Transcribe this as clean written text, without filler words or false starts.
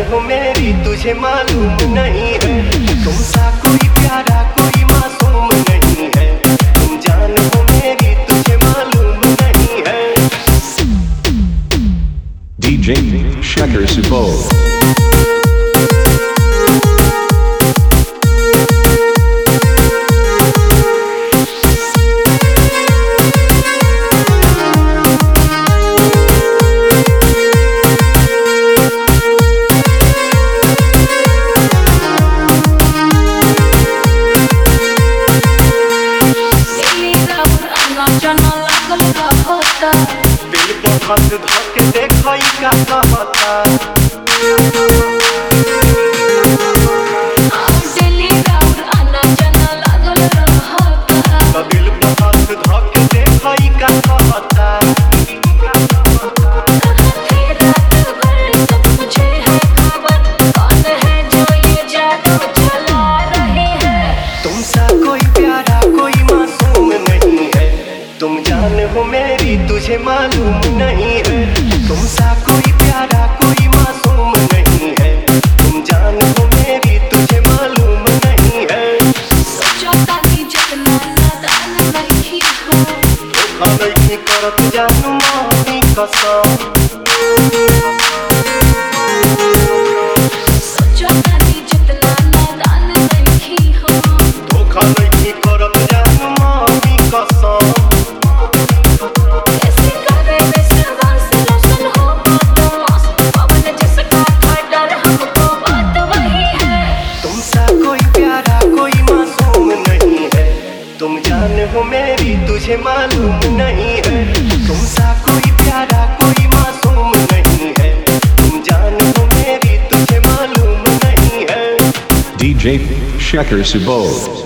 हो मेरी तुझे मालूम नहीं है, तुम सा कोई प्यारा कोई मासूम नहीं है, तुम जान हो मेरी तुझे मालूम नहीं है। DJ Shekhar Subodh. दिल बहुत धोके देखो ई का कहता, दिल्ली राउर आना जाना लागल रहता, दिल बहुत धोके देखो ई का कहता। तेरा खबर सब मुझे है खबर, कौन है जो ये जादू चला रहे हैं। तुम सा कोई प्यारा कोई मासूम नहीं है, तुम जान हो मेरी तुझे मालूम नहीं है, तुम सा कोई प्यारा कोई मासूम नहीं है, तुम जान हो मेरी तुझे मालूम नहीं है। सोचो तानी जितना नादान नहीं हो, धोखा नहीं करत जानू मानी कसम, सोचो तानी जितना नादान नहीं हो, धोखा नहीं करत जानू मानी कसम। कैसे करे विश्वास रोशन हो बदमाश, पवन जिसका था डर हमको बात वही है। तुम सा कोई प्यारा कोई मासूम नहीं है, तुम जान हो मेरी तुझे मालूम नहीं है, तुम सा कोई प्यारा कोई मासूम नहीं है, तुम जान हो मेरी तुझे मालूम नहीं है। DJ Shekhar Subodh.